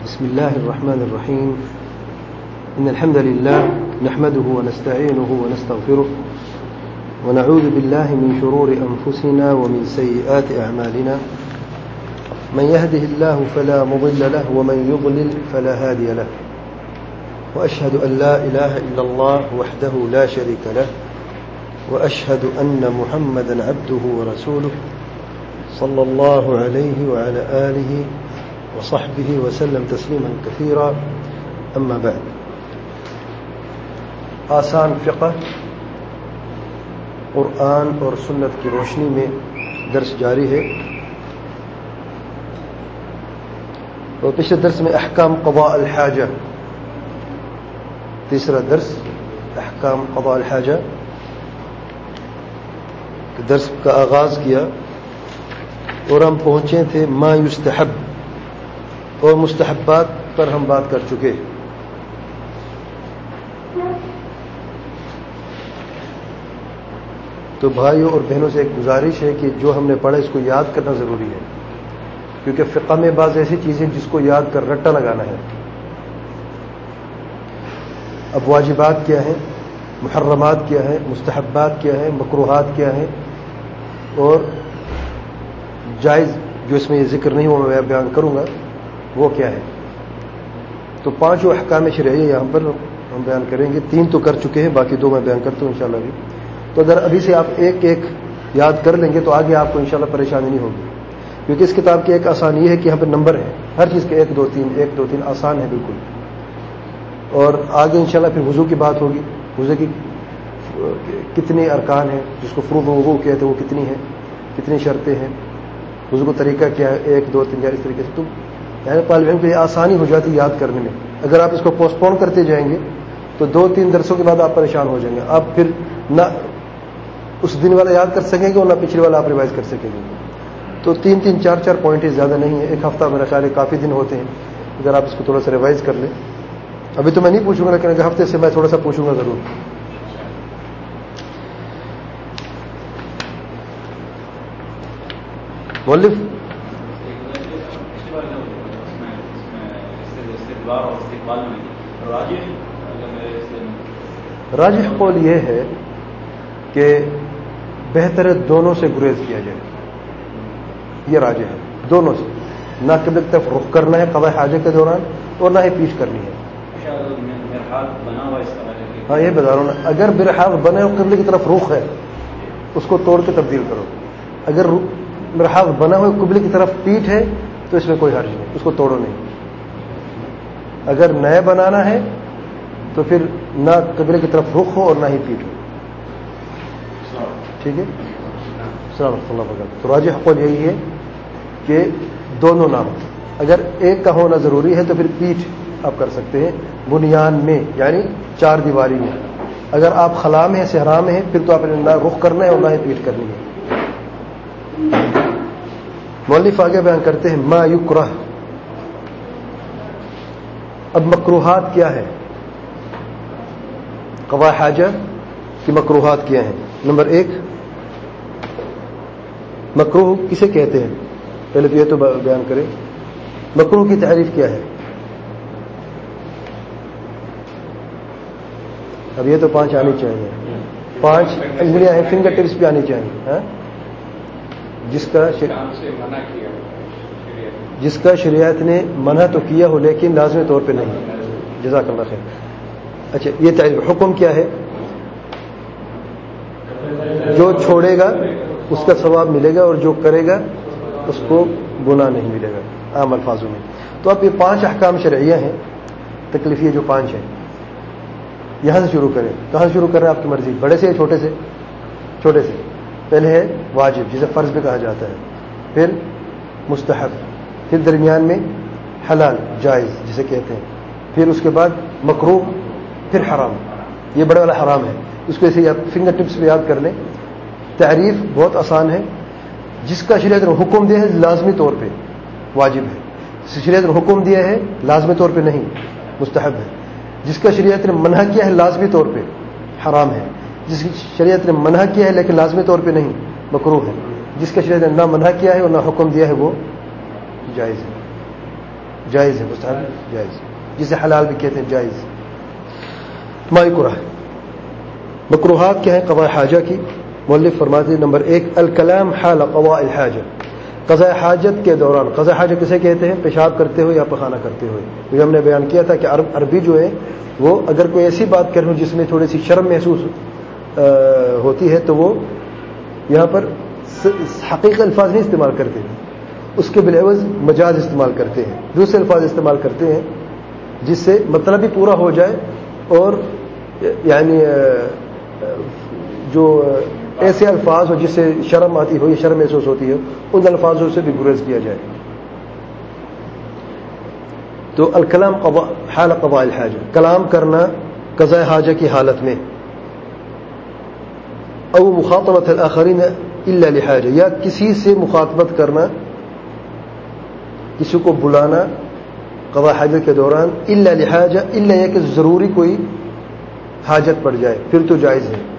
بسم الله الرحمن الرحيم. إن الحمد لله نحمده ونستعينه ونستغفره ونعوذ بالله من شرور أنفسنا ومن سيئات أعمالنا. من يهده الله فلا مضل له ومن يضلل فلا هادي له. وأشهد أن لا إله إلا الله وحده لا شريك له وأشهد أن محمدا عبده ورسوله صلى الله عليه وعلى آله وصحبه وسلم تسلیما کثیرا. اما بعد. آسان فقہ قرآن اور سنت کی روشنی میں درس جاری ہے. اور پچھلے درس میں احکام قضاء الحاجہ، تیسرا درس احکام قضاء الحاجہ درس کا آغاز کیا اور ہم پہنچے تھے ما یستحب، اور مستحبات پر ہم بات کر چکے. تو بھائیوں اور بہنوں سے ایک گزارش ہے کہ جو ہم نے پڑھا اس کو یاد کرنا ضروری ہے، کیونکہ فقہ میں بعض ایسی چیزیں جس کو یاد کر رٹا لگانا ہے. اب واجبات کیا ہیں، محرمات کیا ہیں، مستحبات کیا ہیں، مکروہات کیا ہیں، اور جائز جو اس میں یہ ذکر نہیں ہوا میں بیان کروں گا وہ کیا ہے. تو پانچوں احکام شرعیہ یہاں پر ہم بیان کریں گے. تین تو کر چکے ہیں، باقی دو میں بیان کرتا ہوں انشاءاللہ بھی. تو اگر ابھی سے آپ ایک ایک یاد کر لیں گے تو آگے آپ کو انشاءاللہ پریشانی نہیں ہوگی، کیونکہ اس کتاب کی ایک آسانی یہ ہے کہ یہاں پہ نمبر ہے ہر چیز کے 1 2 3 1 2 3 آسان ہے بالکل. اور آگے انشاءاللہ پھر وضو کی بات ہوگی. وضو کی کتنے ارکان ہیں، جس کو فروض وضو کہتے ہیں، وہ کتنی ہیں، کتنی شرطیں ہیں، وضو کا طریقہ کیا ہے، 1 2 3 4 اس طریقے سے. تو یعنی طالب علم کو یہ آسانی ہو جاتی ہے یاد کرنے میں. اگر آپ اس کو پوسٹ پون کرتے جائیں گے تو 2 3 درسوں کے بعد آپ پریشان ہو جائیں گے. آپ پھر نہ اس دن والا یاد کر سکیں گے اور نہ پچھلے والا آپ ریوائز کر سکیں گے. تو 3 3 4 4 پوائنٹ زیادہ نہیں ہے. ایک ہفتہ میرا خیال ہے کافی دن ہوتے ہیں اگر آپ اس کو تھوڑا سا ریوائز کر لیں. ابھی تو میں نہیں پوچھوں گا، لیکن اگلے ہفتے سے میں تھوڑا سا پوچھوں گا ضرور. مؤلف راجح قول یہ ہے کہ بہتر ہے دونوں سے گریز کیا جائے. یہ راجح ہے دونوں سے، نہ قبلہ کی طرف رخ کرنا ہے قضاء حاجہ کے دوران اور نہ ہی پیچھ کرنی ہے. ہاں یہ بتا رہا ہوں نا، اگر برحاض بنے اور قبلے کی طرف رخ ہے اس کو توڑ کے تبدیل کرو. اگر برحاض بنا ہوا قبلے کی طرف پیٹھ ہے تو اس میں کوئی حرج نہیں، اس کو توڑو نہیں. اگر نئے بنانا ہے تو پھر نہ قبلے کی طرف رخ ہو اور نہ ہی پیٹھ ہو. ٹھیک ہے. السلام علیکم اللہ وبرکاتہ. تو راجح قول یہی ہے کہ دونوں نہ ہو. اگر ایک کا ہونا ضروری ہے تو پھر پیٹھ آپ کر سکتے ہیں بنیان میں، یعنی 4 دیواری میں. اگر آپ خلا میں ہیں، صحرا میں ہیں، پھر تو آپ نے نہ رخ کرنا ہے اور نہ ہی پیٹھ کرنی ہے. مؤلف آگے بیان کرتے ہیں ما یکرہ. اب مکروہات کیا ہے، قضاء حاجہ کی مکروہات کیا ہیں. نمبر 1 مکروہ کسے کہتے ہیں، پہلے تو یہ تو بیان کریں مکروہ کی تعریف کیا ہے. اب یہ تو 5 آنی چاہیے، 5 انگلیاں ہیں، فنگر ٹپس بھی آنی چاہیے. ہاں جس کا شریعت نے منع تو کیا ہو لیکن لازمی طور پہ نہیں. جزاک اللہ خیر. اچھا یہ تعریف. حکم کیا ہے، جو چھوڑے گا اس کا ثواب ملے گا اور جو کرے گا اس کو گناہ نہیں ملے گا عام الفاظوں میں. تو اب یہ 5 احکام شرعیہ ہیں. تکلیف یہ جو 5 ہیں یہاں سے شروع کریں. کہاں سے شروع کریں آپ کی مرضی، بڑے سے یا چھوٹے سے؟ چھوٹے سے. پہلے ہے واجب جسے فرض بھی کہا جاتا ہے، پھر مستحب، پھر درمیان میں حلال جائز جسے کہتے ہیں، پھر اس کے بعد مکروہ، پھر حرام. یہ بڑے والا حرام ہے. اس کو ایسے فنگر ٹپس پہ یاد کر لیں. تعریف بہت آسان ہے. جس کا شریعت نے حکم دیا ہے لازمی طور پہ واجب ہے، جس شریعت نے حکم دیا ہے لازمی طور پہ نہیں مستحب ہے. جس کا شریعت نے منع کیا ہے لازمی طور پہ حرام ہے. جس کی شریعت نے منع کیا ہے لیکن لازمی طور پہ نہیں مکروہ ہے. جس کا شریعت نے نہ منع کیا ہے اور نہ حکم دیا ہے وہ جائز ہے. جائز ہے, مستحب جائز, جسے حلال بھی کہتے ہیں جائز. ما یکرہ, مکروہات کیا ہیں قضاء حاجہ کی؟ مؤلف فرماتے ہیں نمبر 1 الکلام حال قضاء الحاجہ, قضاء حاجت کے دوران. قضاء حاجہ کسے کہتے ہیں؟ پیشاب کرتے ہوئے یا پخانہ کرتے ہوئے. جو ہم نے بیان کیا تھا کہ عربی جو ہے وہ اگر کوئی ایسی بات کروں جس میں تھوڑی سی شرم محسوس ہوتی ہے تو وہ یہاں پر حقیقی الفاظ نہیں استعمال کرتے, اس کے بالعوض مجاز استعمال کرتے ہیں, دوسرے الفاظ استعمال کرتے ہیں جس سے مطلب بھی پورا ہو جائے اور یعنی جو ایسے الفاظ ہو جس سے شرم آتی ہو یا شرم محسوس ہوتی ہو ان الفاظوں سے بھی گریز کیا جائے. تو الکلام حال قضاء الحاجہ, کلام کرنا قضاء حاجہ کی حالت میں. او مخاطبۃ الاخرین الا لحاجہ, یا کسی سے مخاطبت کرنا, کسی کو بلانا قضاء حاجت کے دوران الا لحاجہ, الا یہ کہ ضروری کوئی حاجت پڑ جائے پھر تو جائز ہے.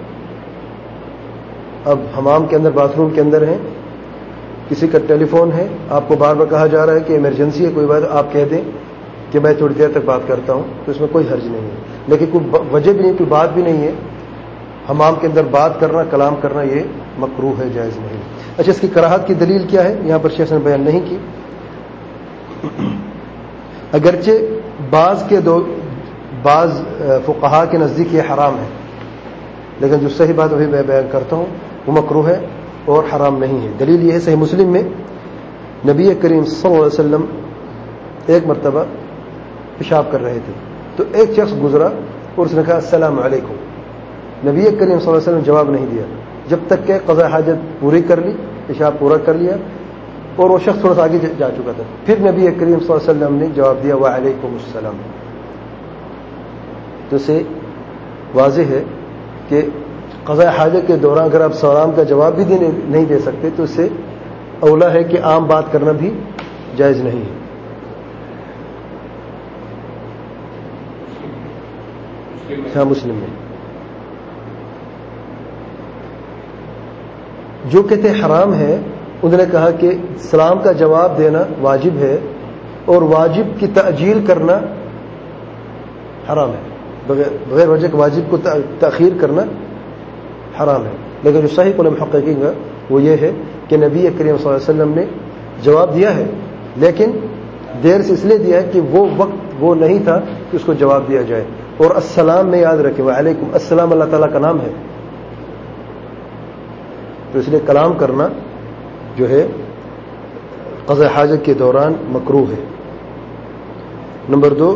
اب حمام کے اندر باتھ روم کے اندر ہیں, کسی کا ٹیلی فون ہے, آپ کو بار بار کہا جا رہا ہے کہ ایمرجنسی ہے کوئی بات, آپ کہہ دیں کہ میں تھوڑی دیر تک بات کرتا ہوں, تو اس میں کوئی حرج نہیں ہے. لیکن کوئی وجہ بھی نہیں, کوئی بات بھی نہیں ہے, حمام کے اندر بات کرنا کلام کرنا یہ مکروہ ہے, جائز نہیں. اچھا, اس کی کراہت کی دلیل کیا ہے یہاں پر شیخ نے بیان نہیں کی. اگرچہ بعض فقہا کے نزدیک یہ حرام ہے, لیکن جو صحیح بات ابھی میں بیان کرتا ہوں وہ مکروہ ہے اور حرام نہیں ہے. دلیل یہ ہے صحیح مسلم میں نبی کریم صلی اللہ علیہ وسلم ایک مرتبہ پیشاب کر رہے تھے, تو ایک شخص گزرا اور اس نے کہا السلام علیکم. نبی کریم صلی اللہ علیہ وسلم نے جواب نہیں دیا جب تک کہ قضاء حاجت پوری کر لی, پیشاب پورا کر لیا اور وہ شخص تھوڑا سا آگے جا چکا تھا. پھر نبی کریم صلی اللہ علیہ وسلم نے جواب دیا وعلیکم السلام. تو اسے واضح ہے کہ قضاء حاجت کے دوران اگر آپ سلام کا جواب بھی نہیں دے سکتے تو اس سے اولا ہے کہ عام بات کرنا بھی جائز نہیں ہے. ہاں مسلم میں جو کہتے حرام ہے انہوں نے کہا کہ سلام کا جواب دینا واجب ہے اور واجب کی تأجیل کرنا حرام ہے, بغیر وجہ کے واجب کو تأخیر کرنا حرام ہے. لیکن جو صحیح قول محققین کا وہ یہ ہے کہ نبی کریم صلی اللہ علیہ وسلم نے جواب دیا ہے, لیکن دیر سے اس لیے دیا ہے کہ وہ وقت وہ نہیں تھا کہ اس کو جواب دیا جائے. اور السلام میں یاد رکھے وعلیکم السلام اللہ تعالیٰ کا نام ہے, تو اس لیے کلام کرنا جو ہے قضاء حاجت کے دوران مکروہ ہے. نمبر 2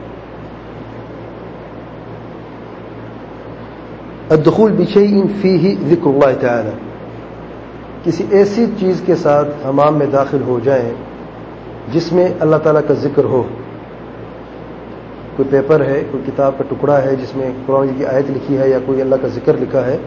الدخول بشيء فيه ذکر اللہ تعالی, کسی ایسی چیز کے ساتھ حمام میں داخل ہو جائیں جس میں اللہ تعالیٰ کا ذکر ہو. کوئی پیپر ہے, کوئی کتاب کا ٹکڑا ہے جس میں قرآن کی آیت لکھی ہے یا کوئی اللہ کا ذکر لکھا ہے,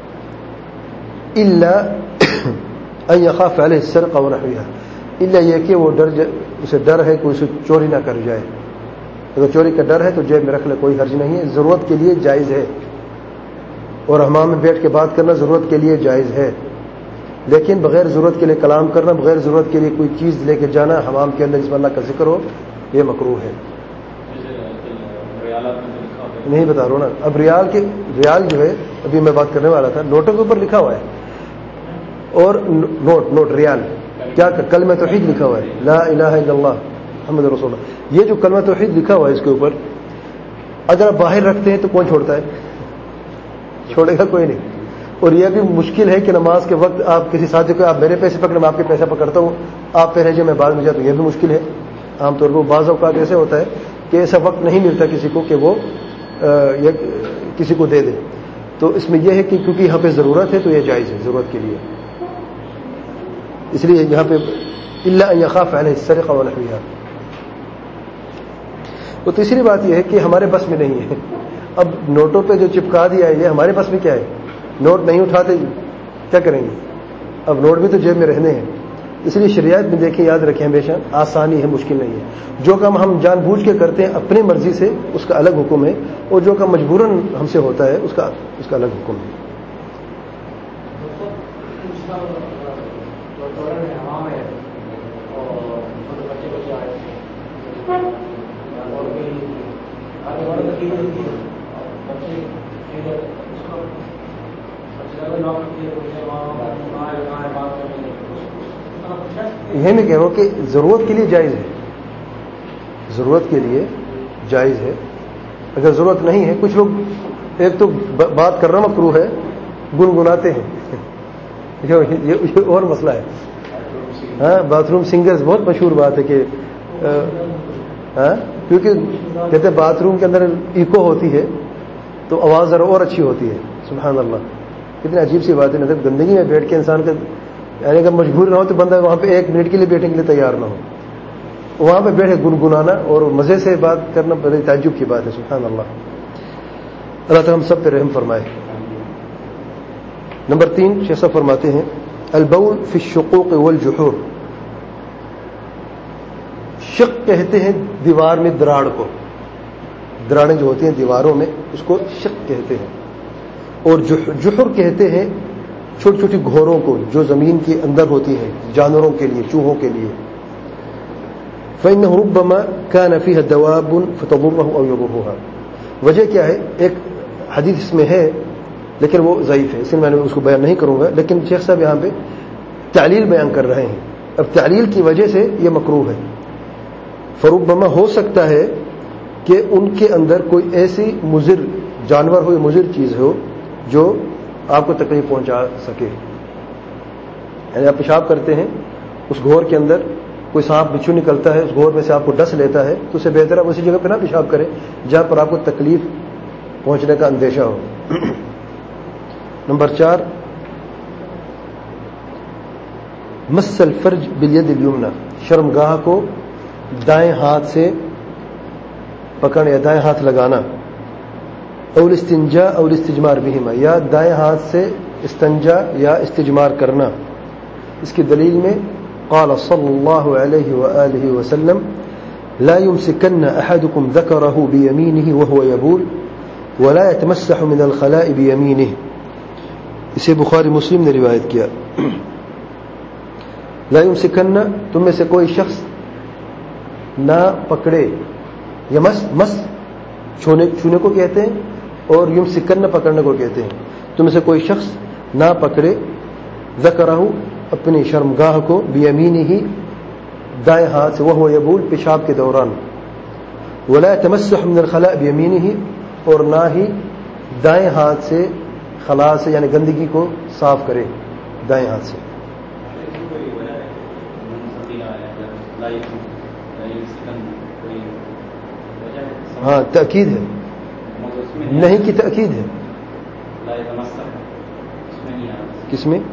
الا ان يخاف عليه السرقه ونحوها, الا یہ کہ وہ اسے ڈر ہے کہ اسے چوری نہ کر جائے. اگر چوری کا ڈر ہے تو جیب میں رکھ لے, کوئی حرج نہیں ہے, ضرورت کے لیے جائز ہے. اور حمام میں بیٹھ کے بات کرنا ضرورت کے لیے جائز ہے, لیکن بغیر ضرورت کے لیے کلام کرنا, بغیر ضرورت کے لیے کوئی چیز لے کے جانا حمام کے اندر جس میں اللہ کا ذکر ہو, یہ مکروہ ہے. نہیں بتا رہا نا. اب ریال جو ہے ابھی میں بات کرنے والا تھا, نوٹوں کے اوپر لکھا ہوا ہے, اور نوٹ ریال کیا کلمہ توحید لکھا ہوا ہے, لا الہ الا اللہ محمد رسول اللہ. یہ جو کلمہ توحید لکھا ہوا ہے اس کے اوپر اگر آپ باہر رکھتے ہیں تو کون چھوڑتا ہے؟ چھوڑے گا کوئی نہیں. اور یہ بھی مشکل ہے کہ نماز کے وقت آپ کسی ساتھی کو آپ میرے پیسے پکڑیں میں آپ کے پیسے پکڑتا ہوں, آپ پہ رہ میں بعد میں جاتا ہوں, یہ بھی مشکل ہے. عام طور پر بعض اوقات ایسے ہوتا ہے کہ ایسا وقت نہیں ملتا کسی کو کہ وہ کسی کو دے دے. تو اس میں یہ ہے کہ کیونکہ یہاں پہ ضرورت ہے تو یہ جائز ہے ضرورت کے لیے. اس لیے یہاں پہ الا ان يخاف عليه السرقه ونحوها. تو تیسری بات یہ ہے کہ ہمارے بس میں نہیں ہے. اب نوٹوں پہ جو چپکا دیا ہے یہ ہمارے بس میں کیا ہے؟ نوٹ نہیں اٹھاتے کیا کریں گے؟ اب نوٹ بھی تو جیب میں رہنے ہیں. اس لیے شریعت میں دیکھیں, یاد رکھیں ہمیشہ آسانی ہے, مشکل نہیں ہے. جو کام ہم جان بوجھ کے کرتے ہیں اپنی مرضی سے اس کا الگ حکم ہے, اور جو کام مجبوراً ہم سے ہوتا ہے اس کا الگ حکم ہے. یہ میں کہہ رہا ہوں کہ ضرورت کے لیے جائز ہے، ضرورت کے لیے جائز ہے. اگر ضرورت نہیں ہے، کچھ لوگ ایک تو بات کر رہا مکروہ ہے، گنگناتے ہیں یہ اور مسئلہ ہے. ہاں، باتھ روم سنگرز بہت مشہور بات ہے کہ کیونکہ کہتے ہیں باتھ روم کے اندر ایکو ہوتی ہے تو آواز ذرا اور اچھی ہوتی ہے. سبحان اللہ، کتنی عجیب سی بات ہے. مطلب گندگی میں بیٹھ کے انسان کا، یعنی اگر مجبور نہ ہو تو بندہ وہاں پہ 1 منٹ کے لیے بیٹھنے کے لیے تیار نہ ہو، وہاں پہ بیٹھے گنگنانا اور مزے سے بات کرنا بڑی تعجب کی بات ہے. سبحان اللہ، اللہ تعالیٰ ہم سب پہ رحم فرمائے. نمبر 3 شیخ صاحب فرماتے ہیں البول فی الشقوق والجحور. شق کہتے ہیں دیوار میں دراڑ کو، دراڑیں جو ہوتی ہیں دیواروں میں اس کو شق کہتے ہیں. اور جحر کہتے ہیں چھوٹی چھوٹی گھوروں کو جو زمین کے اندر ہوتی ہیں جانوروں کے لیے، چوہوں کے لیے. فإنه ربما كان فيها دواب فتضره أو يضرها. وجہ کیا ہے؟ ایک حدیث اس میں ہے لیکن وہ ضعیف ہے، اس لیے میں اس کو بیان نہیں کروں گا. لیکن شیخ صاحب یہاں پہ تعلیل بیان کر رہے ہیں. اب تعلیل کی وجہ سے یہ مکروہ ہے. فربما ہو سکتا ہے کہ ان کے اندر کوئی ایسی مضر جانور ہو یا مضر چیز ہو جو آپ کو تکلیف پہنچا سکے. یعنی آپ پیشاب کرتے ہیں، اس گھور کے اندر کوئی سانپ بچھو نکلتا ہے، اس گھور میں سے آپ کو ڈس لیتا ہے، تو اسے بہتر آپ اسی جگہ پہ نہ پیشاب کریں جہاں پر آپ کو تکلیف پہنچنے کا اندیشہ ہو. نمبر 4 مس الفرج بالید الیمنی. شرمگاہ کو دائیں ہاتھ سے پکڑنا یا دائیں ہاتھ لگانا. اور الاستنجاء اور الاستجمار بہما، یا دائیں ہاتھ سے استنجا یا استجمار کرنا. اس کی دلیل میں قال صلی اللہ علیہ وآلہ وسلم لا يمسكن احدكم ذكره بيمينه وهو يبول ولا يتمسح من الخلاء بيمينه. اسے بخاری مسلم نے روایت کیا. لا يمسكن، تم میں سے کوئی شخص نہ پکڑے، یا مس چھونے کو کہتے ہیں اور یمسکن پکڑنے کو کہتے ہیں. تم میں سے کوئی شخص نہ پکڑے ذکرہ اپنی شرمگاہ کو بیمینہ دائیں ہاتھ سے، وہ یبول پیشاب کے دوران. ولا يتمسح من الخلاء بیمینہ، اور نہ ہی دائیں ہاتھ سے خلا سے یعنی گندگی کو صاف کرے دائیں ہاتھ سے. ہاں تأکید ہے، نہیں کی تأکید ہے. کس میں؟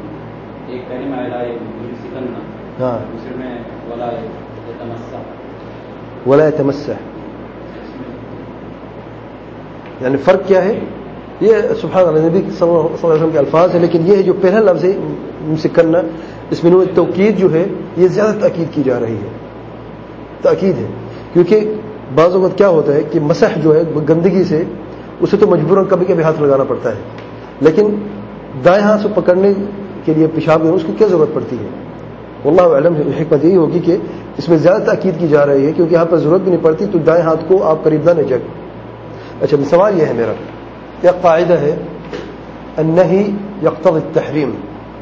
ہاں ولا يتمسح، یعنی فرق کیا ہے؟ یہ سبحان اللہ نبی صلی اللہ علیہ وسلم کے الفاظ ہیں، لیکن یہ ہے جو پہلا لفظ ہے مسکنا، اس میں توکید جو ہے یہ زیادہ تأکید کی جا رہی ہے، تأکید ہے. کیونکہ بعض اوقات کیا ہوتا ہے کہ مسح جو ہے گندگی سے اسے تو مجبوراً کبھی کبھی ہاتھ لگانا پڑتا ہے، لیکن دائیں ہاتھ سے پکڑنے کے لیے پیشاب میں اس کی کیا ضرورت پڑتی ہے؟ واللہ اعلم. حکمت یہی ہوگی کہ اس میں زیادہ تاکید کی جا رہی ہے کیونکہ یہاں پر ضرورت بھی نہیں پڑتی، تو دائیں ہاتھ کو آپ قریب نہ جگ. اچھا سوال یہ ہے میرا، ایک قاعدہ ہے النہی یقتضی التحریم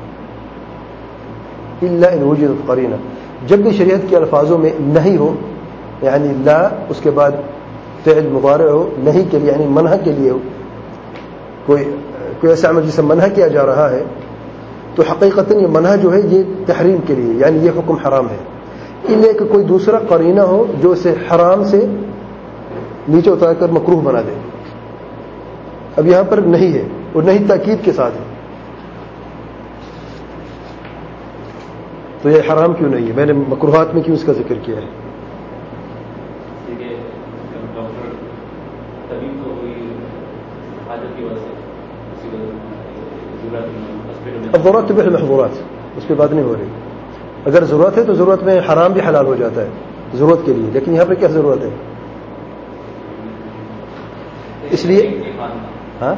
الا ان وجدت قرینہ. جب بھی شریعت کے الفاظوں میں نہیں ہو، یعنی لا اس کے بعد فعل مضارع ہو نہیں کے لیے، یعنی منع کے لیے ہو، کوئی ایسا عمل جسے منع کیا جا رہا ہے، تو حقیقتاً یہ منع جو ہے یہ تحریم کے لیے، یعنی یہ حکم حرام ہے. الا کہ کوئی دوسرا قرینہ ہو جو اسے حرام سے نیچے اتار کر مکروہ بنا دے. اب یہاں پر نہیں ہے اور نہیں تاکید کے ساتھ ہے، تو یہ حرام کیوں نہیں ہے؟ میں نے مکروہات میں کیوں اس کا ذکر کیا ہے؟ اب ضرورت تبیح المحظورات، اس پہ بات نہیں ہو رہی. اگر ضرورت ہے تو ضرورت میں حرام بھی حلال ہو جاتا ہے ضرورت کے لیے، لیکن یہاں پہ کیا ضرورت ہے؟ اس لیے ہاں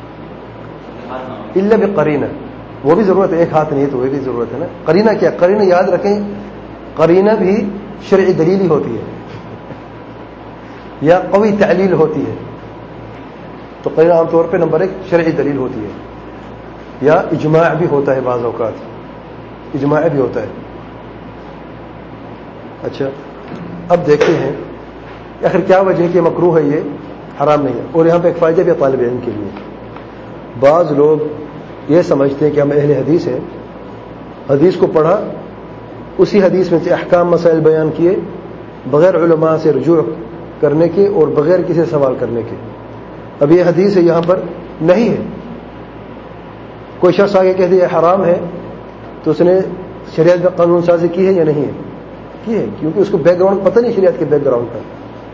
الا بقرینہ، وہ بھی ضرورت ہے، ایک ہاتھ نہیں ہے تو وہ بھی ضرورت ہے نا. قرینہ کیا؟ قرینہ یاد رکھیں، قرینہ بھی شرعی دلیل ہی ہوتی ہے یا قوی تعلیل ہوتی ہے. تو قرینہ عام طور پہ نمبر 1 شرعی دلیل ہوتی ہے، یا اجماع بھی ہوتا ہے، بعض اوقات اجماع بھی ہوتا ہے۔ اچھا، اب دیکھتے ہیں آخر کیا وجہ ہے کہ مکروہ ہے، یہ حرام نہیں ہے۔ اور یہاں پہ ایک فائدہ بھی ہے طالب علم کے لیے۔ بعض لوگ یہ سمجھتے ہیں کہ ہم اہل حدیث ہیں، حدیث کو پڑھا، اسی حدیث میں سے احکام مسائل بیان کیے بغیر علماء سے رجوع کرنے کے اور بغیر کسی سوال کرنے کے۔ اب یہ حدیث ہے یہاں پر نہیں ہے، کوئی شخص آگے کہہ دیا حرام ہے تو اس نے شریعت میں قانون سازی کی ہے یا نہیں ہے؟ کی ہے، کیونکہ اس کو بیک گراؤنڈ پتہ نہیں شریعت کے بیک گراؤنڈ کا،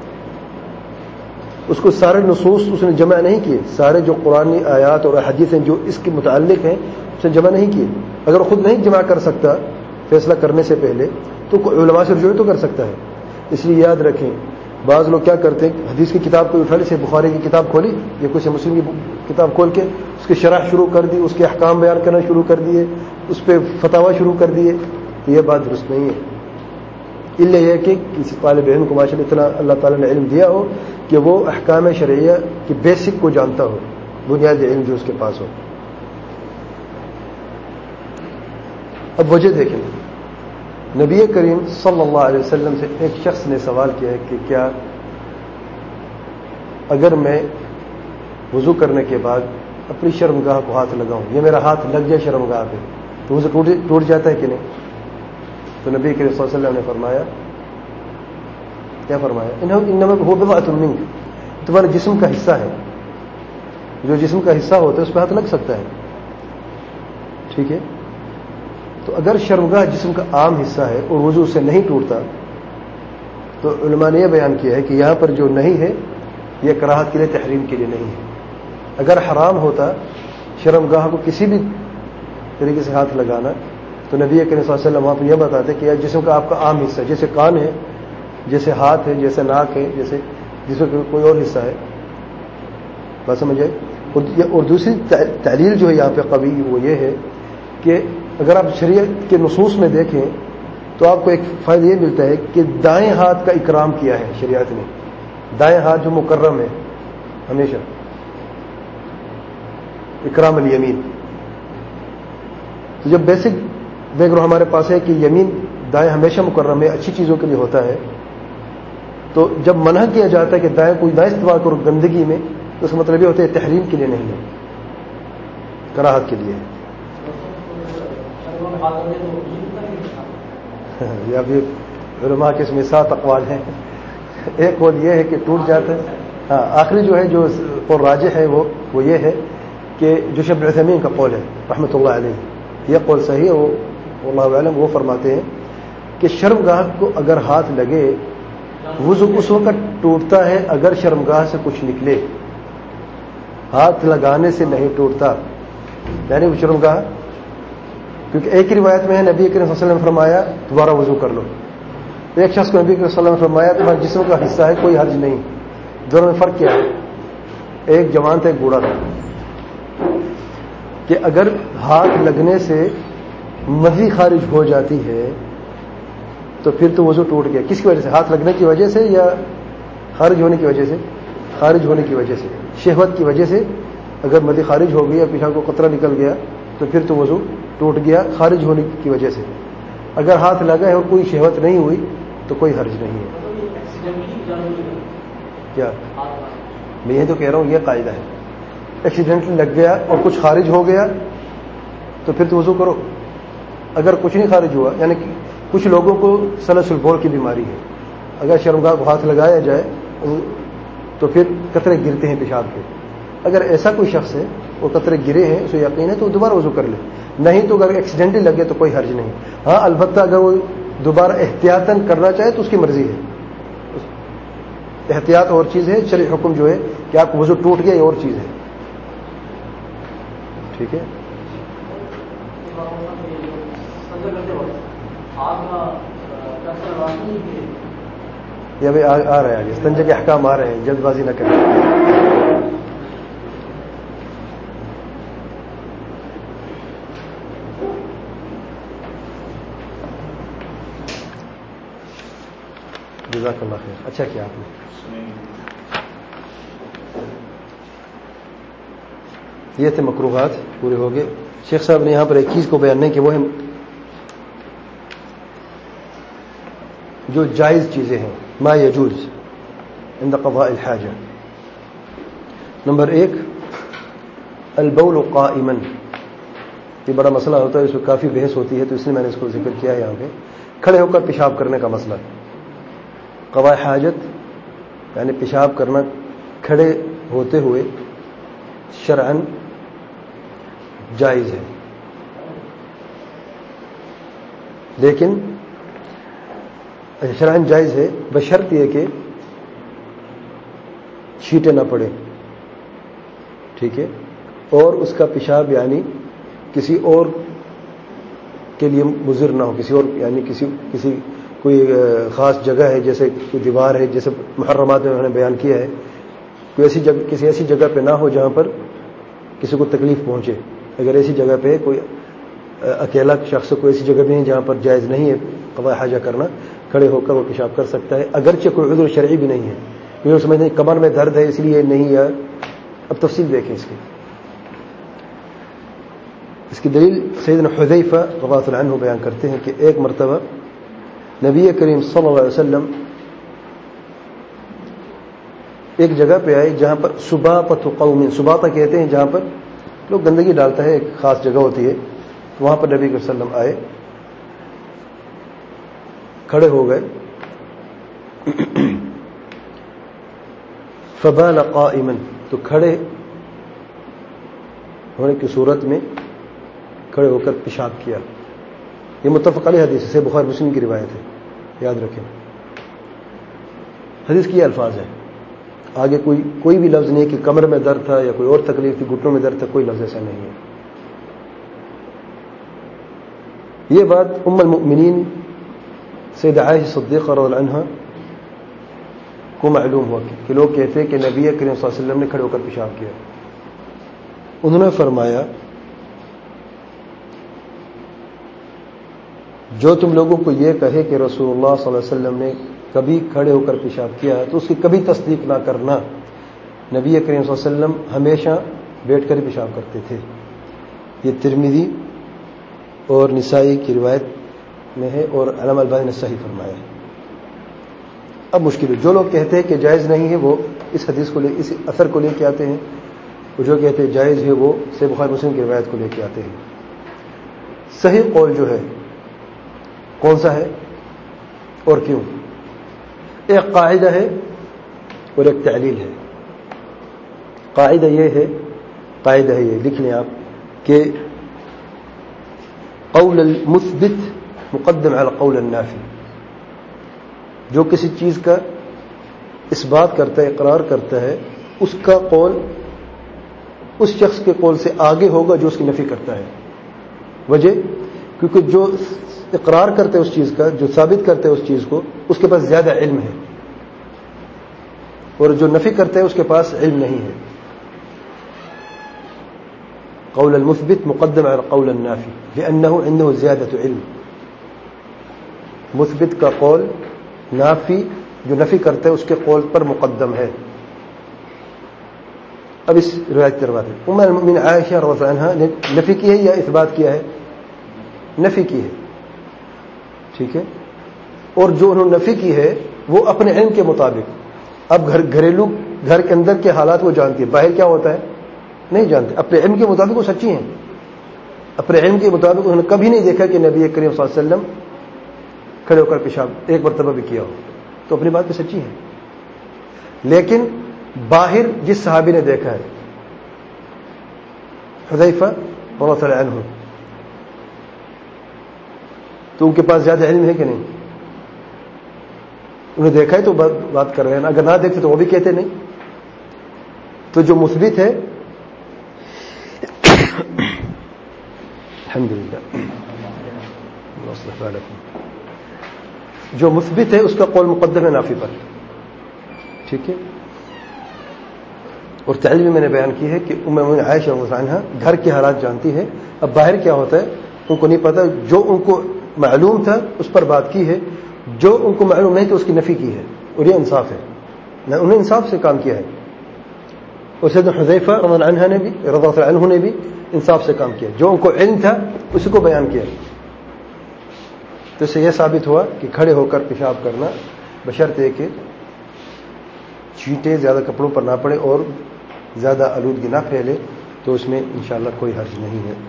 اس کو سارے نصوص اس نے جمع نہیں کیے، سارے جو قرآنی آیات اور احادیث ہیں جو اس کے متعلق ہیں اس نے جمع نہیں کیے۔ اگر خود نہیں جمع کر سکتا فیصلہ کرنے سے پہلے تو علماء سے رجوع تو کر سکتا ہے۔ اس لیے یاد رکھیں، بعض لوگ کیا کرتے ہیں، حدیث کی کتاب کو اٹھا لی، جیسے بخاری کی کتاب کھولی یا کچھ مسلم کی کتاب کھول کے اس کی شرح شروع کر دی، اس کے احکام بیان کرنا شروع کر دیے، اس پہ فتاوی شروع کر دیے، تو یہ بات درست نہیں ہے۔ الا یہ کہ کسی طالب علم کو ماشاء اللہ اتنا اللہ تعالیٰ نے علم دیا ہو کہ وہ احکام شرعیہ کی بیسک کو جانتا ہو، بنیادی علم جو اس کے پاس ہو۔ اب وجہ دیکھیں، نبی کریم صلی اللہ علیہ وسلم سے ایک شخص نے سوال کیا ہے کہ کیا اگر میں وضو کرنے کے بعد اپنی شرمگاہ کو ہاتھ لگاؤں یا میرا ہاتھ لگ جائے شرمگاہ پہ تو وضو ٹوٹ جاتا ہے کہ نہیں؟ تو نبی کریم صلی اللہ علیہ وسلم نے فرمایا، کیا فرمایا؟ انما هو بضعۃ منک، تمہارے جسم کا حصہ ہے، جو جسم کا حصہ ہوتا ہے اس پہ ہاتھ لگ سکتا ہے، ٹھیک ہے؟ تو اگر شرمگاہ جسم کا عام حصہ ہے اور وضو سے نہیں ٹوٹتا تو علماء نے یہ بیان کیا ہے کہ یہاں پر جو نہیں ہے یہ کراہت کے لیے، تحریم کے لیے نہیں ہے۔ اگر حرام ہوتا شرمگاہ کو کسی بھی طریقے سے ہاتھ لگانا تو نبی کریم صلی اللہ علیہ وسلم وہاں پہ یہ بتاتے کہ یہ جسم کا آپ کا عام حصہ، جیسے کان ہے، جیسے ہاتھ ہے، جیسے ناک ہے، جیسے جسم کا کوئی اور حصہ ہے، بات سمجھ آئی؟ اور دوسری تعلیل جو ہے یہاں پہ قوی وہ یہ ہے کہ اگر آپ شریعت کے نصوص میں دیکھیں تو آپ کو ایک فائدہ یہ ملتا ہے کہ دائیں ہاتھ کا اکرام کیا ہے شریعت نے، دائیں ہاتھ جو مکرم ہے ہمیشہ، اکرام الیمین۔ تو جب بیسک بیک گراؤنڈ ہمارے پاس ہے کہ یمین دائیں ہمیشہ مکرم ہے، اچھی چیزوں کے لیے ہوتا ہے، تو جب منع کیا جاتا ہے کہ دائیں کوئی دائیں استعمال کرو گندگی میں تو اس کا مطلب یہ ہوتا ہے تحریم کے لیے نہیں ہے، کراہت کے لیے ہے۔ یا بھی علماء کے اس میں 7 اقوال ہیں، ایک قول یہ ہے کہ ٹوٹ جاتا ہے، ہاں آخری جو ہے جو قول راجح ہے وہ یہ ہے کہ جو شیخ ابن عثیمین کا قول ہے رحمۃ اللہ علیہ، یہ قول صحیح ہے، وہ واللہ اعلم، وہ فرماتے ہیں کہ شرمگاہ کو اگر ہاتھ لگے وضو اس وقت ٹوٹتا ہے اگر شرمگاہ سے کچھ نکلے، ہاتھ لگانے سے نہیں ٹوٹتا، یعنی وہ شرمگاہ، کیونکہ ایک ہی روایت میں ہے نبی کریم صلی اللہ علیہ وسلم نے فرمایا دوبارہ وضو کر لو، ایک شخص کو نبی کریم صلی اللہ علیہ وسلم نے فرمایا تمہارے جسم کا حصہ ہے کوئی حرج نہیں، دونوں میں فرق کیا ہے؟ ایک جوان تھا ایک بوڑھا تھا، کہ اگر ہاتھ لگنے سے مضی خارج ہو جاتی ہے تو پھر تو وضو ٹوٹ گیا، کس کی وجہ سے؟ ہاتھ لگنے کی وجہ سے یا خارج ہونے کی وجہ سے؟ خارج ہونے کی وجہ سے، شہوت کی وجہ سے اگر مضی خارج ہو گئی یا پیشاب کو قطرہ نکل گیا تو پھر تو وضو ٹوٹ گیا خارج ہونے کی وجہ سے۔ اگر ہاتھ لگا ہے اور کوئی شہوت نہیں ہوئی تو کوئی حرج نہیں ہے۔ کیا میں یہ تو کہہ رہا ہوں، یہ قاعدہ ہے، ایکسیڈنٹلی لگ گیا اور کچھ خارج ہو گیا تو پھر تو وضو کرو، اگر کچھ نہیں خارج ہوا، یعنی کہ کچھ لوگوں کو سلسل بول کی بیماری ہے، اگر شرمگاہ کو ہاتھ لگایا جائے تو پھر قطرے گرتے ہیں پیشاب کے، اگر ایسا کوئی شخص ہے وہ قطرے گرے ہیں اسے یقین ہے تو دوبارہ وضو کر لے، نہیں تو اگر ایکسیڈنٹلی لگے تو کوئی حرج نہیں۔ ہاں البتہ اگر وہ دوبارہ احتیاطاً کرنا چاہے تو اس کی مرضی ہے، احتیاط اور چیز ہے، شرعی حکم جو ہے کہ آپ کو وضو ٹوٹ گیا یہ اور چیز ہے، ٹھیک ہے؟ یا بھائی آ رہے ہیں آگے استنجا کے احکام آ رہے ہیں، جلد بازی نہ کریں۔ جزاک اللہ خیر، اچھا کیا آپ نے۔ یہ تھے مکروہات پورے ہو گئے. شیخ صاحب نے یہاں پر ایک چیز کو بیان نہیں کہ وہ ہے جو جائز چیزیں ہیں ما یجوز عند قضاء الحاجہ. نمبر 1 البول قائما. یہ بڑا مسئلہ ہوتا ہے, اس میں کافی بحث ہوتی ہے, تو اس لیے میں نے اس کو ذکر کیا ہے یہاں پہ. کھڑے ہو کر پیشاب کرنے کا مسئلہ, قضاء حاجت یعنی پیشاب کرنا کھڑے ہوتے ہوئے شرعاً جائز ہے, لیکن شرعاً جائز ہے بشرط یہ کہ چھینٹے نہ پڑے, ٹھیک ہے, اور اس کا پیشاب یعنی کسی اور کے لیے مضر نہ ہو, کسی اور یعنی کسی کوئی خاص جگہ ہے, جیسے کوئی دیوار ہے, جیسے محرمات میں انہوں نے بیان کیا ہے, کوئی ایسی جگہ, کسی ایسی جگہ پہ نہ ہو جہاں پر کسی کو تکلیف پہنچے. اگر ایسی جگہ پہ کوئی اکیلا شخص کو ایسی جگہ بھی ہے جہاں پر جائز نہیں ہے قضاء حاجہ کرنا, کھڑے ہو کر وہ پیشاب کر سکتا ہے, اگرچہ کوئی عذر شرعی بھی نہیں ہے. یہ سمجھتے ہیں کمر میں درد ہے اس لیے نہیں ہے. اب تفصیل دیکھیں اس کی دلیل سیدنا حذیفہ رضی اللہ عنہ بیان کرتے ہیں کہ ایک مرتبہ نبی کریم صلی اللہ علیہ وسلم ایک جگہ پہ آئے جہاں پر سباطۃ قوم, سباطہ کہتے ہیں جہاں پر لوگ گندگی ڈالتا ہے, ایک خاص جگہ ہوتی ہے, وہاں پر نبی صلی اللہ علیہ وسلم آئے, کھڑے ہو گئے, فبال قائما, تو کھڑے ہونے کی صورت میں کھڑے ہو کر پیشاب کیا. یہ متفق علیہ حدیث سے بخاری مسلم کی روایت ہے, یاد رکھیں. حدیث کی یہ الفاظ ہے, آگے کوئی بھی لفظ نہیں کہ کمر میں درد تھا یا کوئی اور تکلیف تھی, گھٹنوں میں درد تھا, کوئی لفظ ایسا نہیں ہے. یہ بات ام المؤمنین سیدہ عائشہ صدیقہ رضی اللہ عنہا کو معلوم ہوا کہ لوگ کہتے ہیں کہ نبی کریم صلی اللہ علیہ وسلم نے کھڑے ہو کر پیشاب کیا. انہوں نے فرمایا جو تم لوگوں کو یہ کہے کہ رسول اللہ صلی اللہ علیہ وسلم نے کبھی کھڑے ہو کر پیشاب کیا تو اس کی کبھی تصدیق نہ کرنا. نبی کریم صلی اللہ علیہ وسلم ہمیشہ بیٹھ کر پیشاب کرتے تھے. یہ ترمذی اور نسائی کی روایت میں ہے اور علامہ البانی نے صحیح فرمایا ہے. اب مشکل ہے, جو لوگ کہتے ہیں کہ جائز نہیں ہے وہ اس حدیث کو اس اثر کو لے کے آتے ہیں, وہ جو کہتے ہیں جائز ہے وہ صحیح بخاری مسلم کی روایت کو لے کے آتے ہیں. صحیح قول جو ہے کون سا ہے اور کیوں؟ ایک قاعدہ ہے اور ایک تعلیل ہے. قاعدہ یہ لکھ لیں آپ کہ قول المثبت مقدم على قول النافی. جو کسی چیز کا اس بات کرتا ہے, اقرار کرتا ہے, اس کا قول اس شخص کے قول سے آگے ہوگا جو اس کی نفی کرتا ہے. وجہ کیونکہ جو اقرار کرتے ہیں اس چیز کا, جو ثابت کرتے ہیں اس چیز کو, اس کے پاس زیادہ علم ہے, اور جو نفی کرتے ہیں اس کے پاس علم نہیں ہے. قول المثبت مقدم على قول النافی لأنه عنده زیادة علم. مثبت کا قول نافی جو نفی کرتے ہیں اس کے قول پر مقدم ہے. اب اس روایت کی روایت ام المؤمنین عائشہ رضی اللہ عنہا نے نفی کی ہے یا اثبات کیا ہے؟ نفی کی ہے, ٹھیک ہے. اور جو انہوں نے نفی کی ہے وہ اپنے علم کے مطابق. اب گھریلو گھر کے اندر کے حالات وہ جانتی ہے, باہر کیا ہوتا ہے نہیں جانتے. اپنے علم کے مطابق وہ سچی ہیں, اپنے علم کے مطابق انہوں نے کبھی نہیں دیکھا کہ نبی کریم صلی اللہ علیہ وسلم کھڑے ہو کر پیشاب ایک مرتبہ بھی کیا ہو, تو اپنی بات پہ سچی ہے. لیکن باہر جس صحابی نے دیکھا ہے حذیفہ رضی اللہ عنہ, تو ان کے پاس زیادہ علم ہے کہ نہیں؟ انہیں دیکھا ہے تو بات کر رہے ہیں, اگر نہ دیکھتے تو وہ بھی کہتے نہیں. تو جو مثبت ہے الحمدللہ جو مثبت ہے اس کا قول مقدم ہے نافی پر, ٹھیک ہے. اور تعلیم میں نے بیان کی ہے کہ ام المؤمنین عائشہ رضی اللہ عنہا گھر کے حالات جانتی ہے. اب باہر کیا ہوتا ہے ان کو نہیں پتا, جو ان کو معلوم تھا اس پر بات کی ہے, جو ان کو معلوم نہیں تو اس کی نفی کی ہے, اور یہ انصاف ہے, انہوں نے انصاف سے کام کیا ہے. اور سیدنا حذیفہ رضی اللہ عنہ نے بھی انصاف سے کام کیا، جو ان کو علم تھا اسی کو بیان کیا. تو اس سے یہ ثابت ہوا کہ کھڑے ہو کر پیشاب کرنا بشرطے کہ چیٹیں زیادہ کپڑوں پر نہ پڑے اور زیادہ آلودگی نہ پھیلے، تو اس میں انشاءاللہ کوئی حرج نہیں ہے.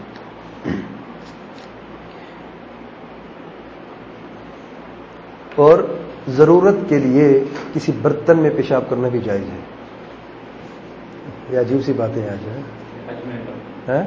اور ضرورت کے لیے کسی برتن میں پیشاب کرنا بھی جائز ہے. یہ عجیب سی باتیں آج ہیں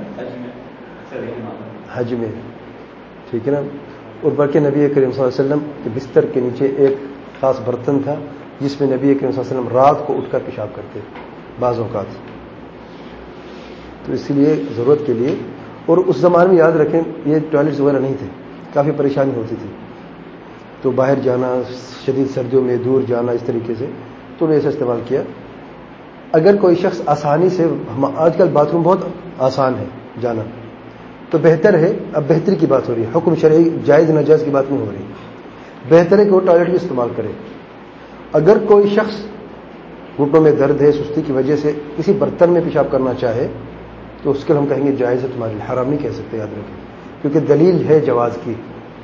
حج میں، ٹھیک ہے نا. اور بلکہ نبی کریم صلی اللہ علیہ وسلم کے بستر کے نیچے ایک خاص برتن تھا جس میں نبی کریم صلی اللہ علیہ وسلم رات کو اٹھ کر پیشاب کرتے بعض اوقات. تو اس لیے ضرورت کے لیے. اور اس زمانے میں یاد رکھیں یہ ٹوائلٹس وغیرہ نہیں تھے، کافی پریشانی ہوتی تھی، تو باہر جانا، شدید سردیوں میں دور جانا، اس طریقے سے تو نے ایسا استعمال کیا. اگر کوئی شخص آسانی سے، آج کل باتھ روم بہت آسان ہے جانا، تو بہتر ہے، اب بہتری کی بات ہو رہی ہے، حکم شرعی جائز ناجائز کی بات نہیں ہو رہی، بہتر ہے کہ وہ ٹوائلٹ بھی استعمال کرے. اگر کوئی شخص گھٹنوں میں درد ہے، سستی کی وجہ سے کسی برتن میں پیشاب کرنا چاہے تو اس کے ہم کہیں گے جائز ہے تمہارے لیے، حرام نہیں کہہ سکتے، یاد رکھیں، کیونکہ دلیل ہے جواز کی.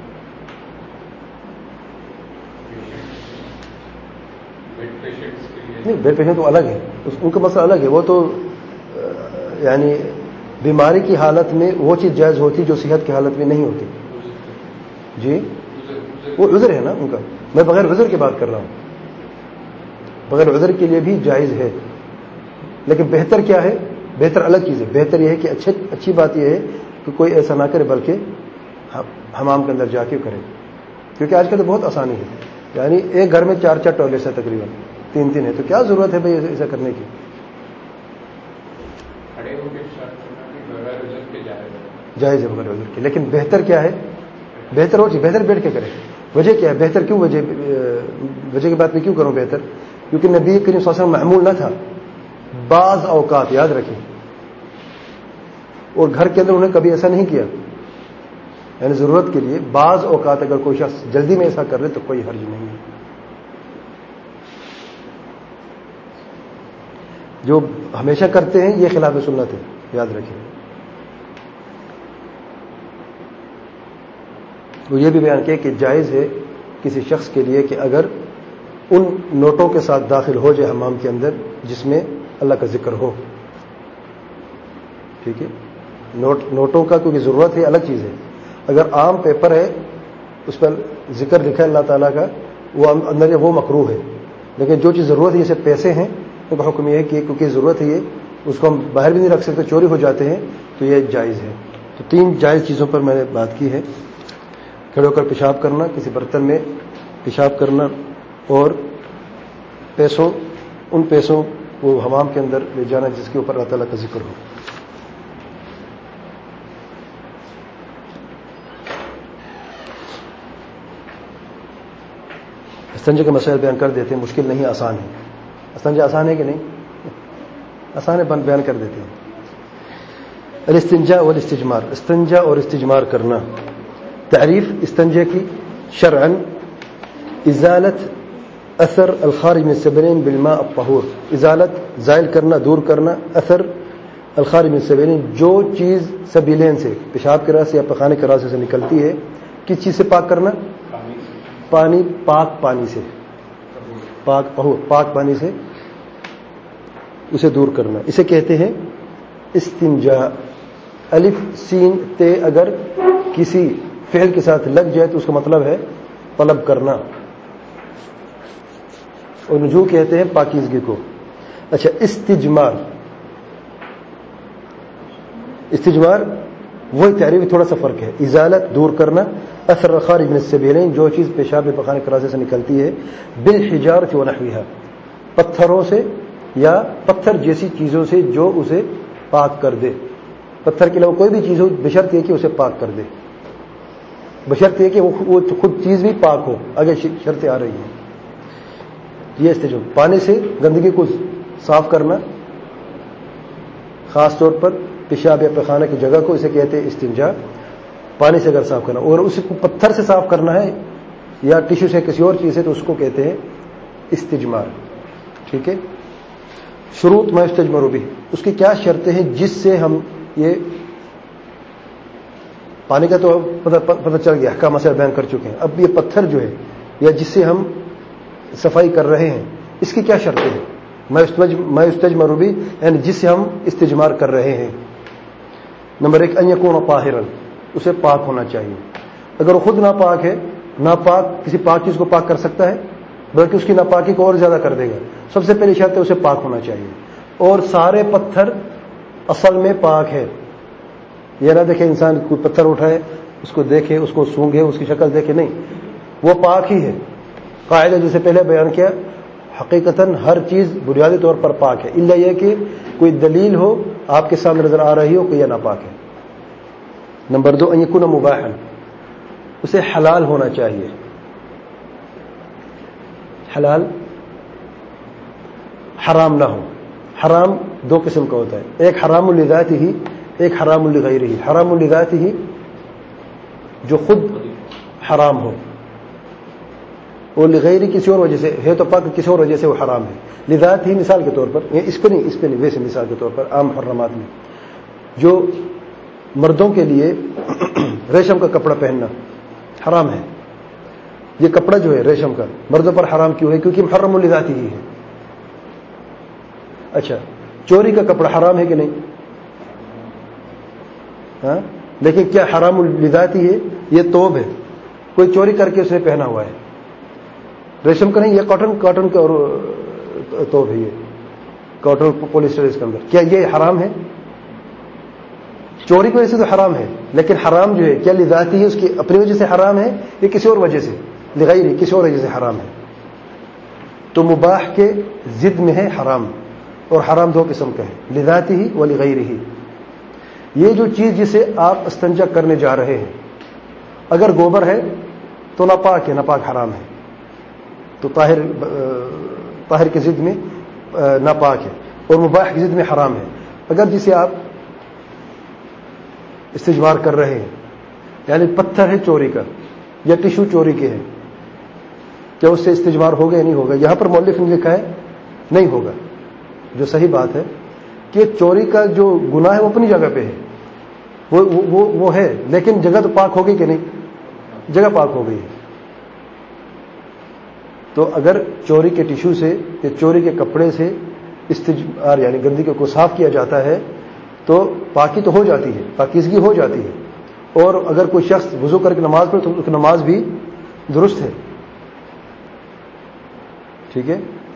نہیں، بیڈ پیشنٹ تو الگ ہے، ان کا مسئلہ الگ ہے، وہ تو یعنی بیماری کی حالت میں وہ چیز جائز ہوتی جو صحت کی حالت میں نہیں ہوتی. جی وہ عذر ہے نا ان کا، میں بغیر عذر کی بات کر رہا ہوں، بغیر عذر کے لیے بھی جائز ہے. لیکن بہتر کیا ہے؟ بہتر الگ چیز ہے. بہتر یہ ہے کہ اچھی بات یہ ہے کہ کوئی ایسا نہ کرے بلکہ حمام کے اندر جا کے کرے، کیونکہ آج کل تو بہت آسانی ہے، یعنی ایک گھر میں 4 ٹوائلٹس ہیں، تقریباً 3 ہے، تو کیا ضرورت ہے بھائی ایسا کرنے کی؟ جائز ہے بغیر عذر کے. لیکن بہتر کیا ہے؟ بہتر ہو چیز، بہتر بیٹھ کے کرے. وجہ کیا ہے بہتر کیوں؟ وجہ کی بات میں کیوں کروں بہتر؟ کیونکہ نبی کریم صلی اللہ علیہ وسلم معمول نہ تھا، بعض اوقات یاد رکھیں، اور گھر کے اندر انہوں نے کبھی ایسا نہیں کیا، یعنی ضرورت کے لیے بعض اوقات اگر کوئی شخص جلدی میں ایسا کر لے تو کوئی حرج نہیں ہے. جو ہمیشہ کرتے ہیں یہ خلاف سنت ہے، یاد رکھیں. وہ یہ بھی بیان کیا کہ جائز ہے کسی شخص کے لیے کہ اگر ان نوٹوں کے ساتھ داخل ہو جائے حمام کے اندر جس میں اللہ کا ذکر ہو، ٹھیک ہے. نوٹوں کا کیونکہ ضرورت ہے الگ چیز ہے. اگر عام پیپر ہے اس پر ذکر لکھا ہے اللہ تعالیٰ کا، وہ اندر وہ مکروہ ہے. لیکن جو چیز ضرورت ہے جیسے پیسے ہیں، ان کا حکم یہ ہے کہ کیونکہ ضرورت ہے یہ، اس کو ہم باہر بھی نہیں رکھ سکتے، چوری ہو جاتے ہیں، تو یہ جائز ہے. تو 3 جائز چیزوں پر میں نے بات کی ہے: کھڑے ہو کر پیشاب کرنا، کسی برتن میں پیشاب کرنا، اور ان پیسوں کو حمام کے اندر لے جانا جس کے اوپر اللہ تعالیٰ کا ذکر ہو. استنجا کے مسائل بیان کر دیتے ہیں، مشکل نہیں، آسان ہے. استنجا آسان ہے کہ نہیں؟ آسان ہے، بیان کر دیتے ہیں. الاستنجاء والاستجمار، استنجا اور استجمار کرنا. تعریف استنجا کی شرعاً ازالت اثر الخارج من السبیلین بالماء الطہور، ازالت زائل کرنا، دور کرنا، اثر الخارج من السبیلین جو چیز سبیلین سے، پیشاب کے راستے یا پخانے کے راستے سے نکلتی ہے. کس چیز سے پاک کرنا؟ پانی، پاک پانی سے، پاک طہور، پاک پانی سے اسے دور کرنا. اسے کہتے ہیں استنجا. الف سین تے اگر کسی فعل کے ساتھ لگ جائے تو اس کا مطلب ہے طلب کرنا، اور نجو کہتے ہیں پاکیزگی کو. اچھا، استجمار، استجمار وہی تعریف، تھوڑا سا فرق ہے. ازالت دور کرنا، اثر خارج من السبیلین جو چیز پیشاب میں پخانے کے راستے سے نکلتی ہے، بالحجارۃ ونحوها پتھروں سے یا پتھر جیسی چیزوں سے جو اسے پاک کر دے. پتھر کے علاوہ کوئی بھی چیز ہو بشرط یہ کہ اسے پاک کر دے، بشرط یہ کہ وہ خود چیز بھی پاک ہو، اگر شرطیں آ رہی ہیں. یہ استجمار. پانی سے گندگی کو صاف کرنا، خاص طور پر پیشاب یا پخانہ کی جگہ کو، اسے کہتے ہیں استنجا. پانی سے اگر صاف کرنا، اور اسے کو پتھر سے صاف کرنا ہے یا ٹیشو سے کسی اور چیز سے تو اس کو کہتے ہیں استجمار. ٹھیک ہے. شروط ما یستجمر به، اس کی کیا شرطیں ہیں جس سے ہم یہ پانی کا تو پتہ چل گیا، احکام مسائل بیان کر چکے ہیں. اب یہ پتھر جو ہے یا جس سے ہم صفائی کر رہے ہیں اس کی کیا شرطیں ہیں؟ ما یستجمر به یعنی جس سے ہم استجمار کر رہے ہیں. نمبر 1 ان یکون طاہرا، اسے پاک ہونا چاہیے. اگر وہ خود ناپاک ہے، ناپاک کسی پاک چیز کو پاک کر سکتا ہے بلکہ اس کی ناپاکی کو اور زیادہ کر دے گا. سب سے پہلی شرط ہے اسے پاک ہونا چاہیے. اور سارے پتھر اصل میں پاک ہے. یہ نہ دیکھے انسان کوئی پتھر اٹھائے اس کو دیکھے، اس کو سونگے، اس کی شکل دیکھے، نہیں، وہ پاک ہی ہے. قاعدہ جسے پہلے بیان کیا، حقیقتاً ہر چیز بنیادی طور پر پاک ہے، الا یہ کہ کوئی دلیل ہو آپ کے سامنے نظر آ رہی ہو کہ یہ ناپاک ہے. نمبر 2 ان یکون مباحا، اسے حلال ہونا چاہیے. حلال، حرام نہ ہو. حرام 2 قسم کا ہوتا ہے، ایک حرام لذاتہ، ایک حرام لغیرہ. حرام لذاتہ جو خود حرام ہو، اور لغیرہ کسی اور وجہ سے ہے تو پاک، کسی اور وجہ سے وہ حرام ہے. لذات ہی مثال کے طور پر، اس پہ نہیں ویسے مثال کے طور پر عام محرمات میں جو مردوں کے لیے ریشم کا کپڑا پہننا حرام ہے. یہ کپڑا جو ہے ریشم کا مردوں پر حرام کیوں ہے؟ کیونکہ محرم لذاتی ہی ہے. اچھا، چوری کا کپڑا حرام ہے کہ نہیں؟ ہاں، لیکن کیا حرام لذاتی ہے؟ یہ توب ہے، کوئی چوری کر کے اس نے پہنا ہوا ہے، ریشم کا نہیں، یہ کاٹن کا اور توب ہے، یہ کاٹن پولیسٹر اس کے اندر. کیا یہ حرام ہے؟ چوری کی وجہ سے تو حرام ہے، لیکن حرام جو ہے کیا لذاتی ہے، اس کی اپنی وجہ سے حرام ہے یا کسی اور وجہ سے؟ لغیری، کسی اور وجہ سے حرام ہے. تو مباح کے ضد میں ہے حرام، اور حرام 2 قسم کا ہے، لذاتی ہی و لغیری ہی. یہ جو چیز جسے آپ استنجا کرنے جا رہے ہیں، اگر گوبر ہے تو ناپاک ہے، ناپاک حرام ہے، تو طاہر کے ضد میں ناپاک ہے، اور مباح کے ضد میں حرام ہے. اگر جسے آپ استجمار کر رہے ہیں، یعنی پتھر ہے چوری کا یا ٹشو چوری کے ہیں، کیا اس سے استجمار ہوگا یا نہیں ہوگا؟ یہاں پر مؤلف نے لکھا ہے نہیں ہوگا. جو صحیح بات ہے کہ چوری کا جو گناہ ہے وہ اپنی جگہ پہ ہے، وہ ہے، لیکن جگہ تو پاک ہوگی کہ نہیں؟ جگہ پاک ہو گئی ہے. تو اگر چوری کے ٹشو سے یا چوری کے کپڑے سے استجمار یعنی گندگی کو صاف کیا جاتا ہے تو پاکی تو ہو جاتی ہے، پاکیزگی ہو جاتی ہے. اور اگر کوئی شخص وضو کر کے نماز پڑھے تو اس کی نماز بھی درست ہے. ٹھیک ہے.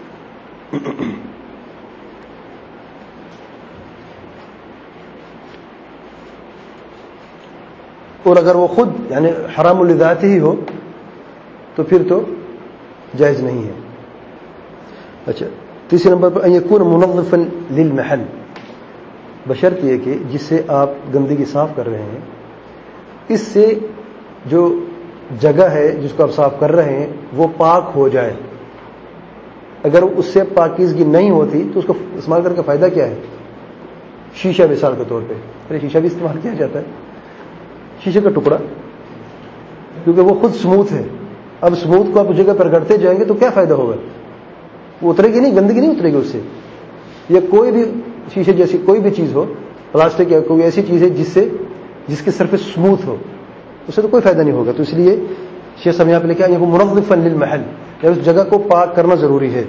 اور اگر وہ خود یعنی حرام لذات ہی ہو تو پھر تو جائز نہیں ہے. اچھا، تیسرے نمبر پر ان یکون منظفا للمحل، بشرط یہ کہ جس سے آپ گندگی صاف کر رہے ہیں اس سے جو جگہ ہے جس کو آپ صاف کر رہے ہیں وہ پاک ہو جائے. اگر اس سے پاکیزگی نہیں ہوتی تو اس کو استعمال کرنے کا فائدہ کیا ہے؟ شیشہ مثال کے طور پہ، ارے شیشہ بھی استعمال کیا جاتا ہے، شیشے کا ٹکڑا، کیونکہ وہ خود سموتھ ہے. اب سموتھ کو آپ اس جگہ پر گڑتے جائیں گے تو کیا فائدہ ہوگا؟ وہ اترے گی نہیں، گندگی نہیں اترے گی اس سے. یا کوئی بھی شیشے جیسی کوئی بھی چیز ہو، پلاسٹک یا کوئی ایسی چیز ہے جس کی سرفیس سموتھ ہو، اس سے تو کوئی فائدہ نہیں ہوگا. تو اس لیے شیخ صاحب یہاں پہ لکھا ہے یہ منظفا للمحل، اس جگہ کو پاک کرنا ضروری ہے.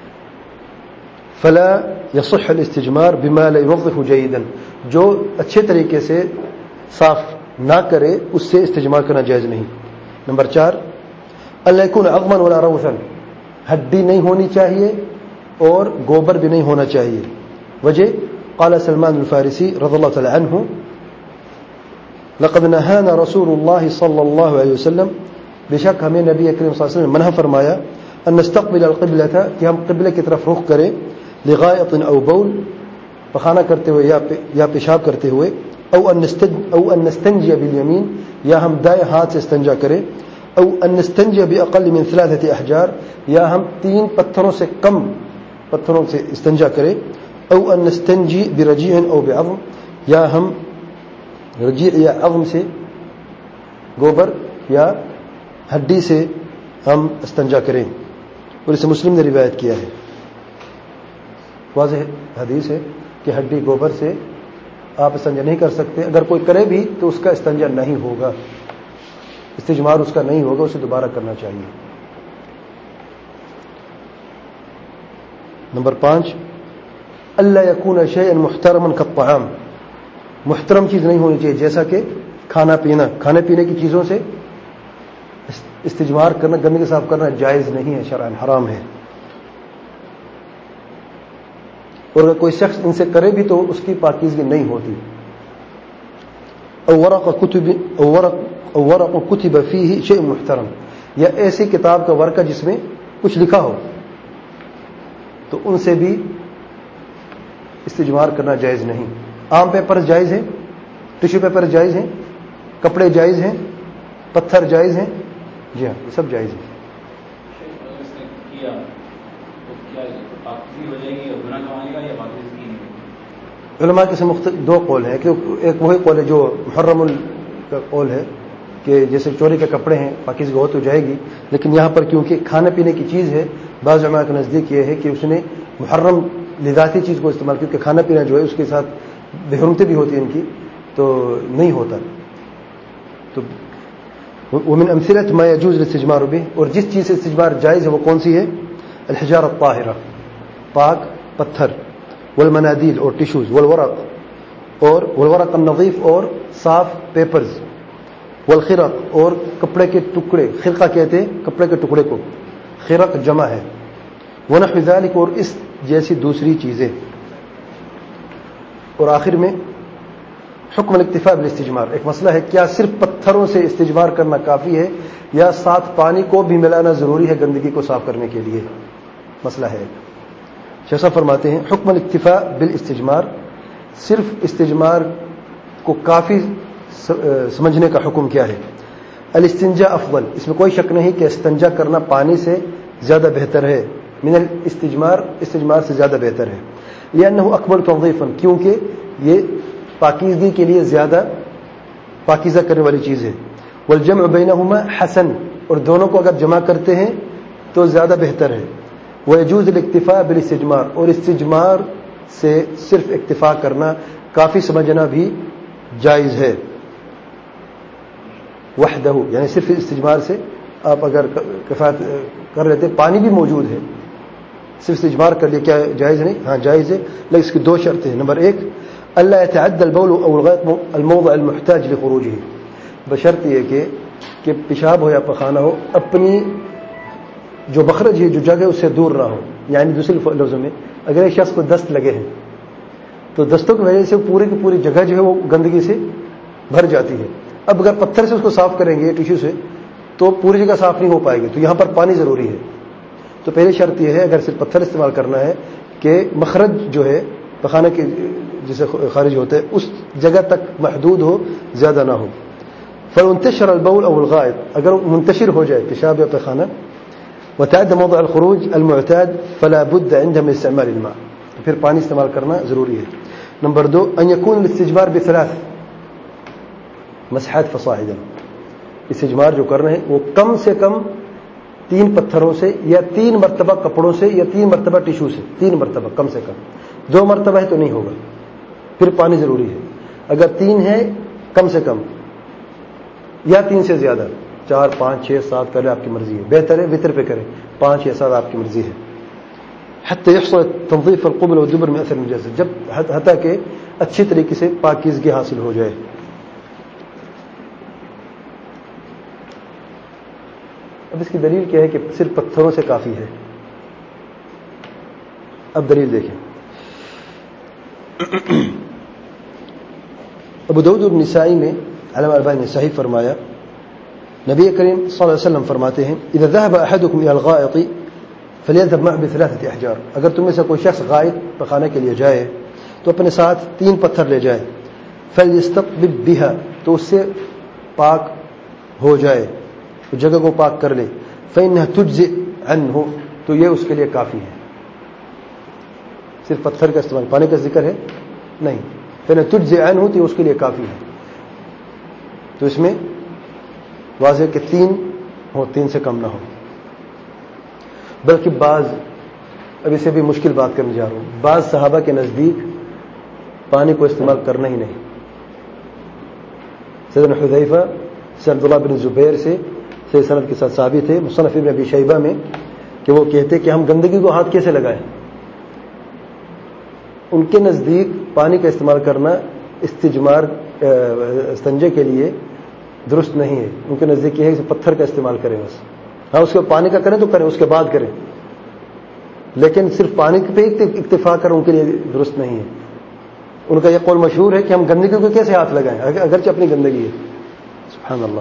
فلا يصح الاستجمار بما لا ينظف جيدا، جو اچھے طریقے سے صاف نہ کرے اس سے استجمار کرنا جائز نہیں. نمبر 4 الا يكون عظما ولا روثا، ہڈی نہیں ہونی چاہیے اور گوبر بھی نہیں ہونا چاہیے. وجہ قال سلمان الفارسی رضی اللہ تعالی عنہ لقد نهانا رسول الله صلی اللہ علیہ وسلم، بے شک ہمیں نبی اکرم صلی اللہ علیہ وسلم منع فرمایا ان نستقبل القبلة، کہ ہم قبلہ کی طرف رخ کریں، لغائط او بول، پخانہ کرتے ہوئے یا پیشاب کرتے ہوئے، او ان نستنجی بالیمین، یا ہم دائیں ہاتھ سے استنجا کریں، او ان نستنجی باقل من 3 احجار، یا ہم 3 پتھروں سے کم پتھروں سے استنجا کریں، او ان نستنجی برجیع او بعظم، یا ہم رجیع یا عظم سے، گوبر یا ہڈی سے ہم استنجا کریں. اور اسے مسلم نے روایت کیا ہے. واضح حدیث ہے کہ ہڈی گوبر سے آپ استنجا نہیں کر سکتے. اگر کوئی کرے بھی تو اس کا استنجا نہیں ہوگا, استجمار اس کا نہیں ہوگا, اسے دوبارہ کرنا چاہیے. نمبر 5, اللہ یکون شیئا محترما کالطعام, محترم چیز نہیں ہونی چاہیے جیسا کہ کھانا پینا. کھانے پینے کی چیزوں سے استجمار کرنا, گندگی صاف کرنا جائز نہیں ہے, شرعاً حرام ہے. اور اگر کوئی شخص ان سے کرے بھی تو اس کی پاکیزگی نہیں ہوتی. او ورق کتب فیہ شیء محترم, یا ایسی کتاب کا ورقہ جس میں کچھ لکھا ہو, تو ان سے بھی استجمار کرنا جائز نہیں. عام پیپر جائز ہیں, ٹیشو پیپر جائز ہیں, کپڑے جائز ہیں, پتھر جائز ہیں, جی ہاں یہ سب جائز ہیں. علماء کے سے مختلف 2 قول ہیں, کہ ایک وہی قول ہے جو محرم کا قول ہے کہ جیسے چوری کے کپڑے ہیں پاکیزگی ہو تو جائے گی, لیکن یہاں پر کیونکہ کھانے پینے کی چیز ہے, بعض علماء کے نزدیک یہ ہے کہ اس نے محرم لذاتی چیز کو استعمال, کیونکہ کھانا پینا جو ہے اس کے ساتھ بے حرمتی بھی ہوتی ہے ان کی, تو نہیں ہوتا. تو ومن امثلۃ ما يجوز الاستجمار به, اور جس چیز سے استجمار جائز ہے وہ کون سی ہے؟ الحجارہ الطاہرہ, پاک پتھر, والمنادیل اور ٹیشوز, والورق النظیف اور صاف پیپرز, والخرق اور کپڑے کے ٹکڑے, خرقہ کہتے ہیں کپڑے کے ٹکڑے کو, خرق جمع ہے, ونحو ذلك اور اس جیسی دوسری چیزیں. اور آخر میں حکم الاکتفاء بالاستجمار, ایک مسئلہ ہے کیا صرف پتھروں سے استجمار کرنا کافی ہے یا ساتھ پانی کو بھی ملانا ضروری ہے گندگی کو صاف کرنے کے لیے, مسئلہ ہے. جیسا فرماتے ہیں حکم الاکتفاء بالاستجمار, صرف استجمار کو کافی سمجھنے کا حکم کیا ہے؟ الاستنجاء افضل, اس میں کوئی شک نہیں کہ استنجا کرنا پانی سے زیادہ بہتر ہے, من الاستجمار, استجمار سے زیادہ بہتر ہے. لأنه اکبر تنظیفا, کیونکہ یہ پاکیزگی کے لیے زیادہ پاکیزہ کرنے والی چیز ہے. والجمع بینہما حسن, اور دونوں کو اگر جمع کرتے ہیں تو زیادہ بہتر ہے. ويجوز الاکتفاء بالاستجمار, اور استجمار سے صرف اکتفا کرنا کافی سمجھنا بھی جائز ہے. وحدہ, یعنی صرف استجمار سے آپ اگر کفایت کر لیتے, پانی بھی موجود ہے, صرف استجمار کر لیا, کیا جائز نہیں؟ ہاں جائز ہے, لیکن اس کی 2 شرطیں ہیں. نمبر 1, اللہ يتعدى البول او الغائط الموضع المحتاج لخروجه, بشرط یہ کہ پیشاب ہو یا پخانہ ہو اپنی جو مخرج ہے, جو جگہ اس سے دور نہ ہو. یعنی دوسرے لفظوں میں اگر ایک شخص کو دست لگے ہیں تو دستوں کی وجہ سے پوری کی پوری جگہ جو ہے وہ گندگی سے بھر جاتی ہے. اب اگر پتھر سے اس کو صاف کریں گے ٹیشو سے تو پوری جگہ صاف نہیں ہو پائے گی, تو یہاں پر پانی ضروری ہے. تو پہلی شرط یہ ہے اگر صرف پتھر استعمال کرنا ہے کہ مخرج جو ہے پخانے کے جسے خارج ہوتا ہے اس جگہ تک محدود ہو, زیادہ نہ ہو. فانتشر البول او الغائط, اگر منتشر ہو جائے پیشاب یا پخانہ, وتعدى موضع الخروج المعتاد فلا بد عندها من استعمال الماء, تو پھر پانی استعمال کرنا ضروری ہے. نمبر 2, ان يكون الاستجمار ب3 مسحات فصاعدا, استجمار جو کر رہے ہیں وہ کم سے کم 3 پتھروں سے یا 3 مرتبہ کپڑوں سے یا 3 مرتبہ ٹیشو سے, 3 مرتبہ کم سے کم, 2 مرتبہ ہے تو نہیں ہوگا, پھر پانی ضروری ہے. اگر 3 ہے کم سے کم یا 3 سے زیادہ, 4 5 6 7 کرے آپ کی مرضی ہے, بہتر ہے وطر پہ کریں, 5 یا 7 آپ کی مرضی ہے. حتى يحصل تنظيف القبل والدبر من اثر النجاسه, جب حتیٰ کہ اچھی طریقے سے پاکیزگی حاصل ہو جائے. اب اس کی دلیل کیا ہے کہ صرف پتھروں سے کافی ہے؟ اب دلیل دیکھیں. ابو داؤد النسائی میں علامہ البانی نے صحیح فرمایا, نبی کریم صلی اللہ علیہ وسلم فرماتے ہیں اذا ذهب احدكم الى الغائط فليذهب معه ب3 احجار, اگر تم میں سے کوئی شخص غائط پخانے کے لیے جائے تو اپنے ساتھ 3 پتھر لے جائے. فليستطب بها, تو اس سے پاک ہو جائے, اس جگہ کو پاک کر لے. فإنها تجزئ عنه, تو یہ اس کے لیے کافی ہے. صرف پتھر کا استعمال, پانی کا ذکر ہے نہیں. فإنها تجزئ عنه, تو اس کے لیے کافی ہے. تو اس میں واضح کہ 3 ہو, 3 سے کم نہ ہو. بلکہ بعض ابھی سے بھی مشکل بات کرنے جا رہا ہوں. بعض صحابہ کے نزدیک پانی کو استعمال کرنا ہی نہیں. سیدنا حذیفہ سے عبداللہ بن زبیر سے سند کے ساتھ ثابت ہے مصنف ابن ابی شیبہ میں کہ وہ کہتے کہ ہم گندگی کو ہاتھ کیسے لگائیں. ان کے نزدیک پانی کا استعمال کرنا استجمار استنجے کے لیے درست نہیں ہے. ان کے نزدیک یہ ہے کہ پتھر کا استعمال کریں بس. ہاں اس کو پانی کا کریں تو کریں, اس کے بعد کریں, لیکن صرف پانی پہ اکتفا کریں ان کے لیے درست نہیں ہے. ان کا یہ قول مشہور ہے کہ ہم گندگی کو کیسے ہاتھ لگائیں اگرچہ اپنی گندگی ہے. سبحان اللہ.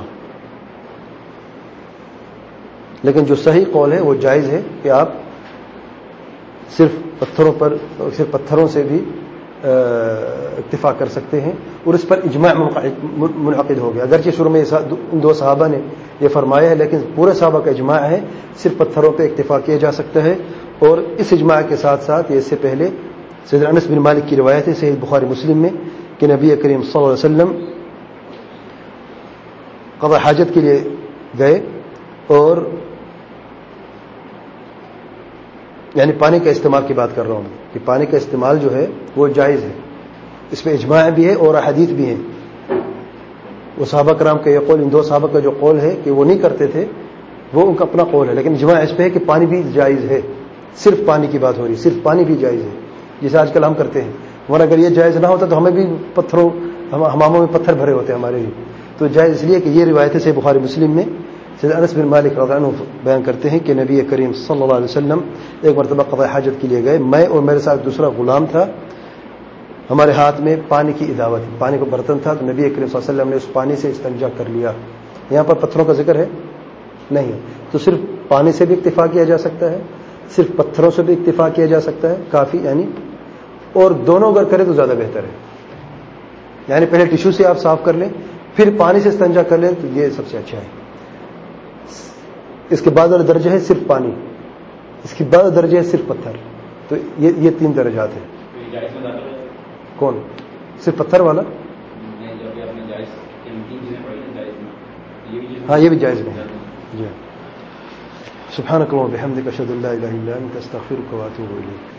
لیکن جو صحیح قول ہے وہ جائز ہے کہ آپ صرف پتھروں سے بھی اکتفا کر سکتے ہیں, اور اس پر اجماع منعقد ہو گیا. اگرچہ شروع میں ان دو صحابہ نے یہ فرمایا ہے, لیکن پورے صحابہ کا اجماع ہے صرف پتھروں پہ اکتفا کیا جا سکتا ہے. اور اس اجماع کے ساتھ ساتھ یہ اس سے پہلے سیدنا انس بن مالک کی روایت ہے صحیح بخاری مسلم میں کہ نبی کریم صلی اللہ علیہ وسلم قضاء حاجت کے لیے گئے, اور یعنی پانی کا استعمال کی بات کر رہا ہوں کہ پانی کا استعمال جو ہے وہ جائز ہے. اس پہ اجماع بھی ہے اور حدیث بھی ہے. وہ صحابہ کرام کا یہ قول, ان دو صحابہ کا جو قول ہے کہ وہ نہیں کرتے تھے, وہ ان کا اپنا قول ہے, لیکن اجماع اس پہ ہے کہ پانی بھی جائز ہے. صرف پانی کی بات ہو رہی ہے, صرف پانی بھی جائز ہے جسے آج کل ہم کرتے ہیں. ورنہ اگر یہ جائز نہ ہوتا تو ہمیں بھی حماموں میں پتھر بھرے ہوتے ہمارے بھی. تو جائز اس لیے کہ یہ روایت سے بخاری مسلم میں سیدنا انس بن مالک رضی اللہ عنہ بیان کرتے ہیں کہ نبی کریم صلی اللہ علیہ وسلم ایک مرتبہ قضاء حاجت کے لیے گئے. میں اور میرے ساتھ دوسرا غلام تھا. ہمارے ہاتھ میں پانی کی اداوت, پانی کا برتن تھا, تو نبی کریم صلی اللہ علیہ وسلم نے اس پانی سے استنجا کر لیا. یہاں پر پتھروں کا ذکر ہے نہیں, تو صرف پانی سے بھی اکتفا کیا جا سکتا ہے, صرف پتھروں سے بھی اکتفا کیا جا سکتا ہے, کافی یعنی, اور دونوں اگر کریں تو زیادہ بہتر ہے. یعنی پہلے ٹیشو سے آپ صاف کر لیں, پھر پانی سے استنجا کر لیں, تو یہ سب سے اچھا ہے. اس کے بعد والا درجہ ہے صرف پانی, اس کے بعد درجہ ہے صرف پتھر. تو یہ 3 درجات ہیں. کون صرف پتھر والا؟ ہاں یہ بھی جائز ہے. جی. سبحانک اللہم و بحمدک اشہد ان لا الہ الا انت استغفرک و اتوب الیک.